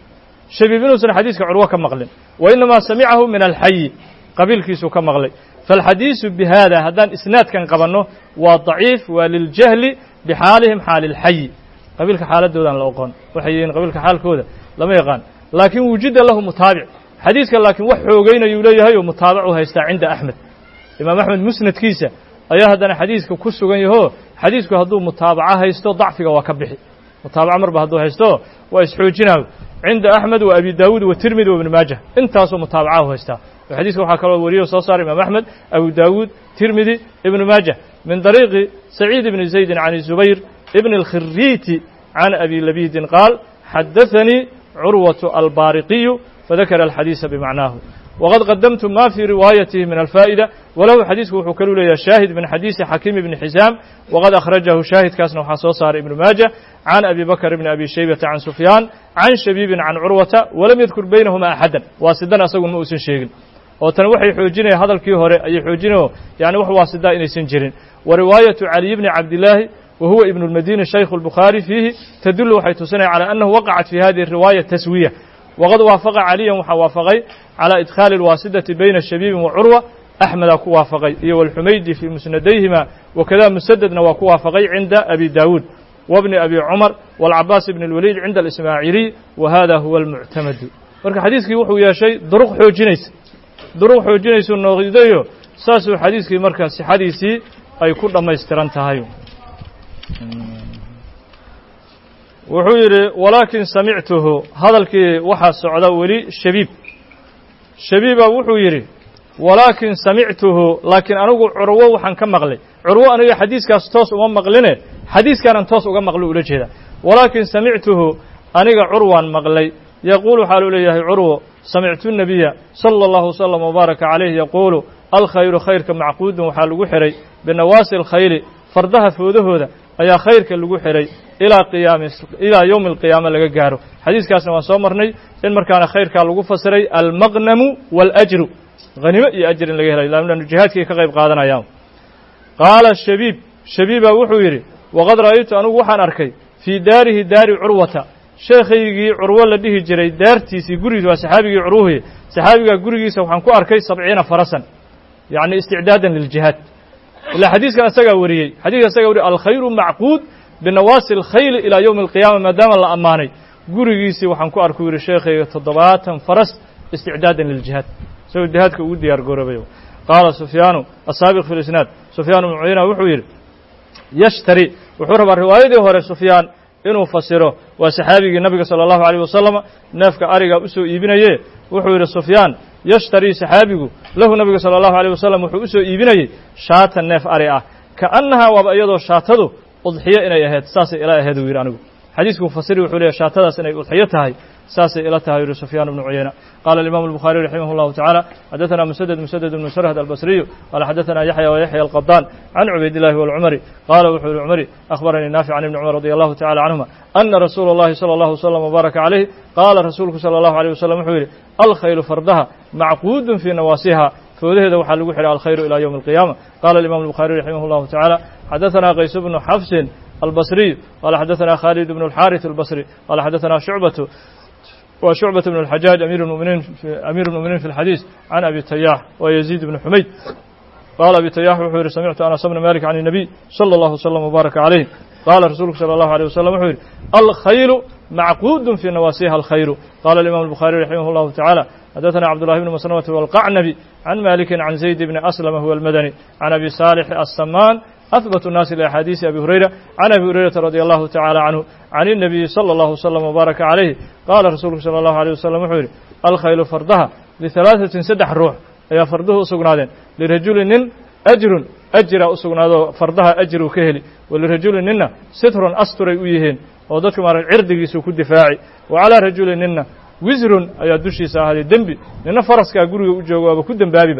شبيب نوسن حديث عروة كمغلن وإنما سمعه من الحي قبيل كيسو كمغلي فالحديث بهذا هذان إسناد كان قبلنه وضعيف وللجهل بحالهم حال الحي قبيل كحالة دودان لوقان وحيين قبيل كحال كودا لما يقان لكن وجد له متابع حديث كان لكن وحوغين يوليه ومتابعه يستا عند أحمد إمام أحمد مسند كيسة ayaa haddana xadiiska ku sugan yaho xadiisku hadduu mutaabaca haysto dacfiga waa ka bixi mutaabaca marba hadduu haysto waa isxoojinaayo cinda axmed wa abi daawuud wa tirmidi wa ibn maajah intaasoo mutaabacahu haystaa xadiiska waxaa kaloo wariyo soo saaray imaam axmed abu daawuud tirmidi ibn maajah min dariiqi saciid ibni zaydin can zubayr ibn alkhiriiti can abi labidin qaal xadaثanii curwatu albaariqiyu fadakara alxadiisa bimacnaahu وقد قدمت ما في روايته من الفائدة وله حديث وحكلوا لي شاهد من حديث حكيم بن حزام وقد أخرجه شاهد كاسن وحصوصار ابن ماجه عن أبي بكر بن أبي شيبة عن سفيان عن شبيب عن عروة ولم يذكر بينهما أحدا واسدنا أسقوا مؤسن شيغل وتنوحي حوجينه هذا الكيهوري أي حوجينه يعني وحو واسدا إني سنجرين ورواية علي بن عبد الله وهو ابن المدينة شيخ البخاري فيه تدل حيث سنة على أنه وقعت في هذه الرواية تسوية وقد وافق عليا وحوافقي على إدخال الواسدة بين الشبيب وعروة أحمد كوافقي والحميدي في مسنديهما وكذا مسدد وكوافقي عند أبي داود وابن أبي عمر والعباس بن الوليد عند الإسماعيلي وهذا هو المعتمد marka xadiiskii wuxuu yeeshay duruq xoojinaysa noqdayo saasuu xadiiskii marka sixadiisii ay ku dhameystiran tahay wuxuu yidhi walaakin samictuhu hadalkii waxaa socda weli shabiiba wuxuu yidhi walaakin samictuhu laakiin anigu curwo waxaan ka maqlay curwo aniga xadiiskaas toos uma maqline xadiiskaanan toos uga maqlo ula jeeda walaakin samictuhu aniga curwaan maqlay yaquulu xaaluu leeyahay curwo samictu الnabiya salى اllahu wslam wbaaraka calayh yaquulu alkhayru khayrka macquudun waxaa lagu xihay binawaasi اlkhayli fardaha foodahooda ayaa khayrka lagu xihay ilaa yowmi alqiyaama laga gaaro xadiiskaasna waan soo marnay in markaana khayrkaa lagu fasiray almaqnamu waاlajru hanimo iyo ajr in laga helay laannu jihaadkii ka qayb qaadanayaan qaala shabiiba wuxuu yidhi waqad ra'aytu anigu waxaan arkay fii daarihi daari curwata sheekhaygii curwo la dhihi jiray daartiisii gurigiis waa saxaabigii curwuhi saxaabigaa gurigiisa waxaan ku arkay 70 farasan yacni isticdaadan liljihaad ilaa xadiiskan isagaa wariyey xadiiska isagaa wariyey alkhayru macquud binawaasi alkhayli ilaa yowmi alqiyaama maadaama la ammaanay gurigiisii waxaan ku arkuu yidhi sheekhayga 70 faras isticdaadan liljihaad isagoo jihaadka ugu diyaar garoobayo qaala sufyaanu asaabiq fi lisnaad sufyaan ibnu cuyayna wuxuu yidhi yashtari wuxuu rabaa riwaayadii hore sufyaan inuu fasiro waa saxaabigii nabiga salى الlahu عalيه wasalam neefka ariga u soo iibinaye wuxuu yidhi sufyaan yashtarii saxaabigu lahu nabiga salى الlahu عalيه wasalam wuxuu u soo iibinayey shaatan neef ari ah kaأnnahaa waaba iyadoo shaatadu udxiyo inay ahayd saasay ila ahayd uu yidhi anigu xadiisku mufasiri wuxuu leeyahy shaatadaas inay udxiyo tahay saasay ila tahay yidhi sufyaan ibnu cuyayna qaala الimaamu الbukhaariي raximah الlahu taعaalى xadaثana muسدد bnu srhd albasriyu qaala xadaثana yaxya وyaحya الqadaan can cubayd الlahi wاlcumari qaala wuxuu yihi cumari akhbaranii naafic can ibni cumar radي allahu tacala canهuma ana rasuula اllahi salى اllahu wslam wbaaraka calayh qaala rasuulku salى اllahu عalيه wasalam wuxuu yidhi alkhaylu fardaha macquudun fii nawaasiha فوذهذا وحال وحر الخير إلى يوم القيامة. قال الإمام البخاري رحمه الله تعالى حدثنا قيس بن حفص البصري قال حدثنا خالد بن الحارث البصري قال حدثنا وشعبة بن الحجاج أمير المؤمنين في الحديث عن أبي التياح ويزيد بن حميد قال أبي التياح وحير سمعت أنس بن مالك عن النبي صلى الله وسلم وبارك عليه قال رسولك صلى الله عليه وسلم وحير الخيل معقود في نواسيها الخير. قال الإمام البخاري رحمه الله تعالى حدثنا عبد الله بن مسلمة والقعنبي عن مالك عن زيد بن أسلم هو المدني عن أبي صالح السمان أثبت الناس لأحاديث أبي هريرة عن أبي هريرة رضي الله تعالى عنه عن النبي صلى الله وسلم وبارك عليه قال رسولك صلى الله عليه وسلم وحير الخيل فردها لثلاثة سدح الروح يا فرده أسقنادين لرجل أجر أسقنادو فردها أجر كهلي ولرجل ننا ستر أستر يهين وذلك مر عرضي سو كدفاعي وعلى رجل ننا وزر أي دشي ساهل دنبي لأن فرس كأجر وجواب كدن بابي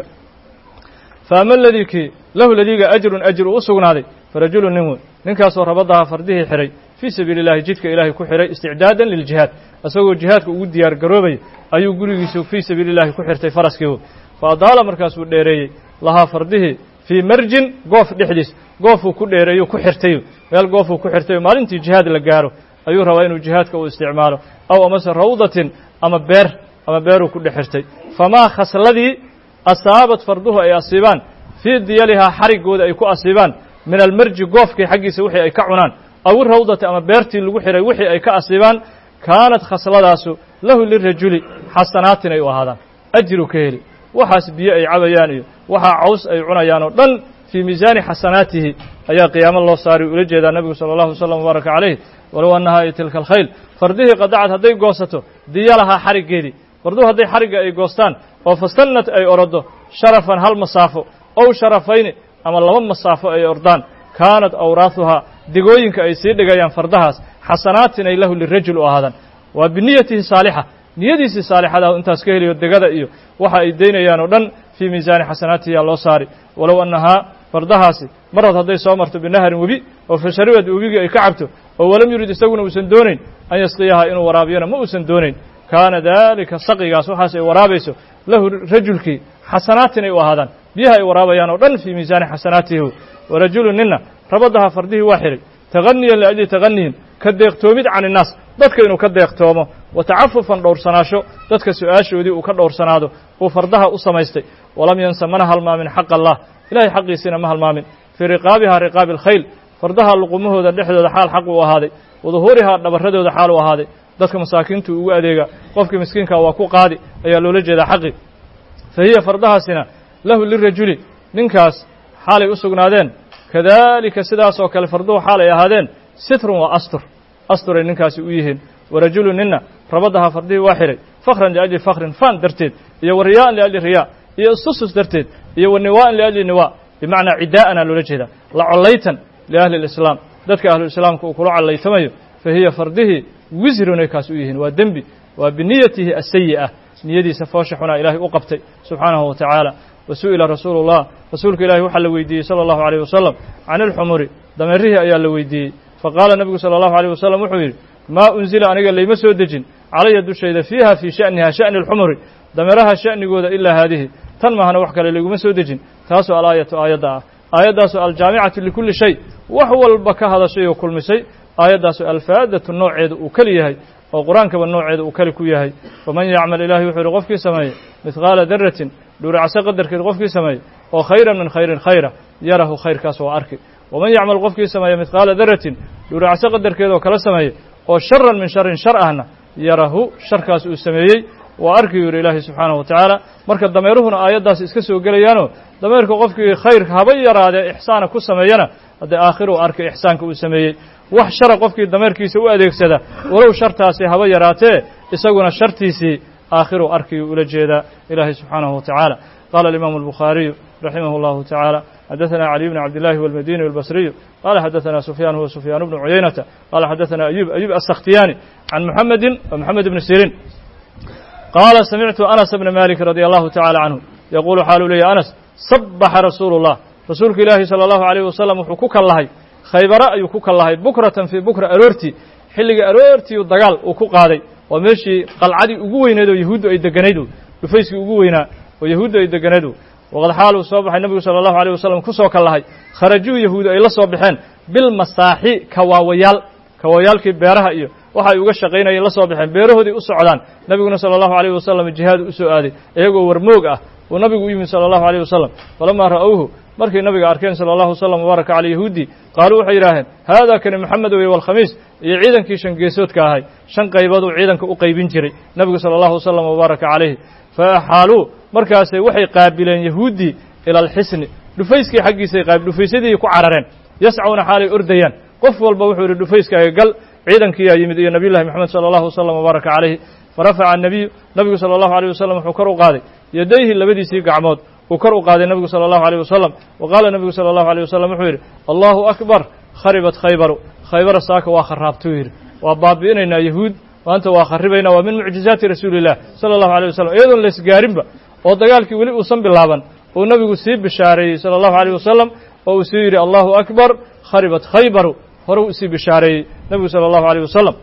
فأما الذي له الذي أجر أسقنادي فرجل نمو نكاس ربضها فرده حري في سبيل الله جدك إلهي كحري استعدادا للجهاد أسوي الجهاد كودي أرجروبي أيو جري في سبيل الله كحرتي فرس كيو فأضال مركز وديري لها فرده في مرج قوف دحديس قوف كديريو كحرتيو ميل قوف كحرتيو مالنتي جهاد لا غارو ايو ربا انو جهادك او استعماله او امس روضه اما بيرو كدحرتي فما خصلدي اصابت فرده اي اصيبان في ديالها حرقود اي كو اصيبان من المرج قوفكي حقيسه وخي اي كعنان او الروضه اما بيرتي لو خيري وخي اي كاصيبان كانت خصلداسو له للرجل حسنات اي وهذا اجر كهلي waxaas biyo ay cabayaan iyo waxa caws ay cunayaan oo dhan fi miisaan xasanaatihi ayaa qiyaamo loo saari ula jeedaa nabiga sallallahu alayhi wasallam baraka alayhi walaw annaha tilka alkhayl fardihi qadacad haday goosato diyalaha xarigeedi farduhu haday xariga ay goostaan oo fastannat ay orado sharafan hal masaafo oo sharafayn ama laba masaafo ay ordaan kaanat awraathuha digooyinka ay sii dhigayaan fardahaas xasanaatin ay lahu lirajul oo ahadan wa biniyatihi salihah niyadiisi saalixada intaas ka heliyo degada iyo waxa ay deynayaan oo dhan fi miisaan xasanaatihi loo saari walaw annaha fardahaasi marad haday soo marto binaharin wabi oo fasharibad ubiga ay ka cabto oo walam yurid isaguna uusan doonayn an yasqiyaha inuu waraabiyana ma uusan doonayn kaana dalika saqigaas waxaas ay waraabayso lahu rajulki xasanaatin ay u ahaadaan biyaha ay waraabayaan oo dhan fi miisaan xasanaatihi warajulun ninna rabadaha fardihi waaxiray taganiyan liajli taganiyin ka deeqtoomid can innaas dadka inuu ka deeqtoomo watacafufan dhowrsanaasho dadka su-aashoodii uu ka dhowrsanaado uu fardaha u samaystay walam yansa mana halmaamin xaq allah ilahay xaqiisiina ma halmaamin fii riqaabiha riqaabi alkhayl fardaha luqumahooda dhexdooda xaal xaq uu ahaaday waduhuurihaa dhabarradooda xaal uu ahaaday dadka masaakiintu ugu adeega qofkii miskiinka waa ku qaadi ayaa loola jeedaa xaqi fa hiya fardahaasina lahu lirajuli ninkaas xaalay u sugnaadeen kadalika sidaas oo kale farduhu xaalay ahaadeen sitrun wa asturay ninkaasi u yihiin warajulu nina rabadaha fardihi waa xiray fakhran liajli fakhrin fan darteed iyo wariyaan liajli riyaa iyo istusus darteed iyo waniwaan liajli niwaa bimacnaa cidaa'ana loola jeedaa la collaytan liahli lislaam dadka ahlu islaamka uu kula collaytamayo fa hiya fardihi wisrunay kaas u yihiin waa dembi waa biniyatihi asayi'a niyadiisa foosha xunaa ilaahay u qabtay subxaanahu wa tacaala wasu'ila rasuulu llah rasuulka ilahi waxaa la weydiiyey sala allahu alayh wasalam can ilxumuri dameerihii ayaa la weydiiyey faqaala nabigu sala allahu alayh wasalam wuxuu yidhi maa unzila aniga layma soo dejin calaya dushayda fiiha fii sha'niha sha'ni alxumuri dameeraha sha'nigooda ilaa haadihi tan mahana wax kale layguma soo dejin taasoo alaayatu aayadda ah aayaddaasoo aljaamicatu likulli shay wax walba ka hadashay oo kulmisay aayaddaasoo alfaadatu nooceeda uu keli yahay oo qur-aankaba nooceeda uu keli ku yahay faman yacmal ilahi wuxuu yidhi qofkii sameeyey mithqaala daratin dhuuracso qadarkeed qofkii sameeyey oo khayran min khayrin khayra yarahu khayrkaas waa arki waman yacmal qofkii sameeya mithqaala daratin dhuuracso qadarkeed oo kala sameeyey oo sharan min sharin shar ahna yarahu sharkaas uu sameeyey waa arki yuu yidhi ilaahay subxaanahu wa tacaala marka dameeruhuna aayaddaas iska soo gelayaanoo dameerka qofkii khayrka haba yaraadee ixsaana ku sameeyana haddee aakhiruu arkay ixsaanka uu sameeyey wax shara qofkii dameerkiisa u adeegsada walow shartaasi haba yaraatee isaguna shartiisii aakhiruu arkiyuu ula jeedaa ilaahay subxaanahu wa tacaala qaala alimaamu albukhaariyu raximahu allahu tacaala حدثنا علي بن عبد الله والمديني والبصري قال حدثنا سفيان هو سفيان بن عيينة قال حدثنا أيوب السختياني عن محمد بن سيرين قال سمعت أنس بن مالك رضي الله تعالى عنه يقول حال لي أنس صبح رسول الله رسولك الله صلى الله عليه وسلم وحكوك الله خيبر يكوك الله بكرة في بكرة أرورتي حلق أرورتي والدقال وكوك هذا ومشي قلعدي أقوينادو يهود أي دقنيدو يفيسك أقوينا ويهود أي دقنيدو waqad xaal uu soo baxay nebigu sala allahu alayh wasalam kusoo kallahay kharajuu yahuudu ay la soo baxeen bilmasaaxi kawaayaalkii beeraha iyo waxa ay uga shaqaynayeen la soo baxeen beerahoodii u socdaan nebiguna sala allahu alayh wasalam jihaad u soo aaday iyagoo warmoog ah uu nabigu u yimid sala allahu alayh wasalam falamaa ra'awhu markay nabiga arkeen sala allahu wasalam wabaaraka caley yahuuddii qaaluu waxay yidhaaheen haadaa kani maxamed weye walkhamiis iyo ciidankii shan geesoodka ahay shan qaybooduu ciidanka u qaybin jiray nebigu sala allahu wasalam wabaaraka calayhi fa axaaluu markaasay waxay qaabileen yahuuddii ila alxisni dhufayskii xaggiisay dhufaysyadii ku carareen yascawna xaalay ordayaan qof walba wuxuu yidhi dhufayskaaga gal ciidankiyaa yimid iyo nabiy llahi moxamed sala allahu wasalam wabaaraka calayhi farafaca annabiyu nabigu sala allahu alayh wasalam wuxuu kor u qaaday yadayhi labadiisii gacmood uu kor u qaaday nebigu sala allahu alayh wasalam wa qaala nebigu sala allahu alayh wasalam wuxuu yidhi allahu akbar kharibat khaybaru khaybara saaka waa kharaabtuu yidhi waa baabi'inaynaa yahuud maanta waa kharibaynaa waa min mucjizaati rasuuli illah sala allahu alayh wasalam iyadoon la isgaarinba oo dagaalkii weli uusan bilaaban uu nebigu sii bishaareeyey sala allahu alayh wasalam oo uu sii yidhi allahu akbar kharibat khaybaru hore uu isii bishaareeyey nebigu sala allahu alayh wasalam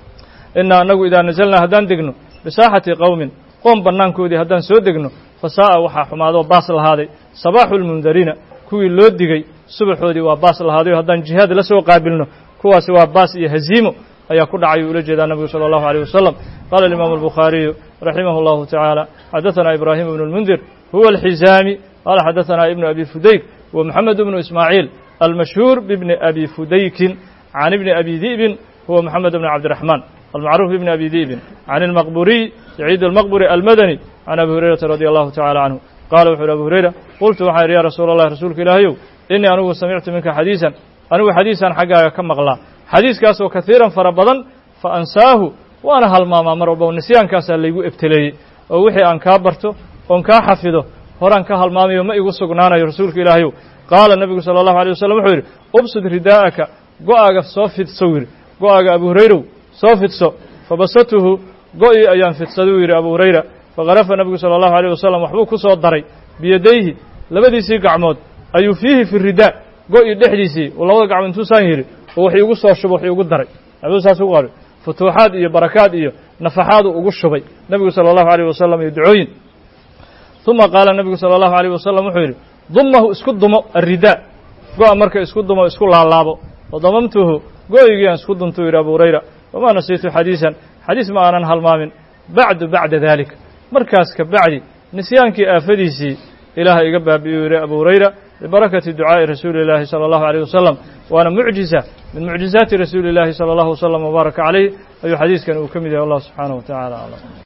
inaa annagu idaa nazalnaa haddaan degno bisaaxati qowmin qoom bannaankoodii haddaan soo degno fasaa'a waxaa xumaadoo baas lahaaday sabaaxu lmundariina kuwii loo digay subaxoodii waa baas lahaadayo haddaan jihaad la soo qaabilno kuwaasi waa baas iyo haziimo ayaa ku dhacay uu ula jeedaa nebigu sala allahu alayh wasalam qaala alimaamu albukhaariyu raximah allahu tacaala xadaثanaa ibraahim ibnu اlmundir huwa alxizaami qaala xadaثanaa ibnu abi fudayk wa moxamed bnu ismaaciil almashhuur bibni abi fudaykin can ibni abi di'bin huwa moxamed bni cabdiraxmaan المعروف بن أبي ذئب عن المقبوري سعيد المقبري المدني عن أبي هريرة رضي الله تعالى عنه قال وحول أبو هريرة قلت وحير يا رسول الله رسولك إلهي إني أنه سمعت منك حديثا أنه حديثا حقا كم أغلا حديث كاسو كثيرا فربضا فأنساه وأنا هالماما مربا ونسيان كاسا اللي يقو ابتلي ووحي أن كابرته وأن كحفظه هران كهالمامي وما يقو سقنانا يا رسولك إلهي قال النبي صلى الله عليه وسلم وحير أبسط رداءك قوأك صوفي تصوير قوأك أبو هريرة soo fidso fabasatuhu go-ii ayaan fidsaduu yidhi abu hurayra faqarafa nebigu sala allahu alayh wasalam waxbuu ku soo daray biyadayhi labadiisii gacmood ayuu fiihi fi ridaa go-ii dhexdiisii uu labada gacmood intuusaan yidhi oo wax iigu soo shubo wax iigu daray abuu saas ugu qari futuuxaad iyo barakaad iyo nafaxaadu ugu shubay nebigu sala allahu alayh wasalam iyo ducooyin uma qaala nebigu sala allahu alayh wasalam wuxuu yidhi dumahu isku dumo arridaa go-a marka isku dumo isku laalaabo wadamamtuhu go-ygiiaan isku duntuu yidhi abu hurayra وما نسيت حديثا حديث ما أنا هالمامن بعد ذلك مركز كبعدي نسيانك آفديسي إله إقبها بيوري أبو هريرة ببركة دعاء رسول الله صلى الله عليه وسلم وأنا معجزة من معجزات رسول الله صلى الله عليه وسلم وبارك عليه أي حديث كان أكمله الله سبحانه وتعالى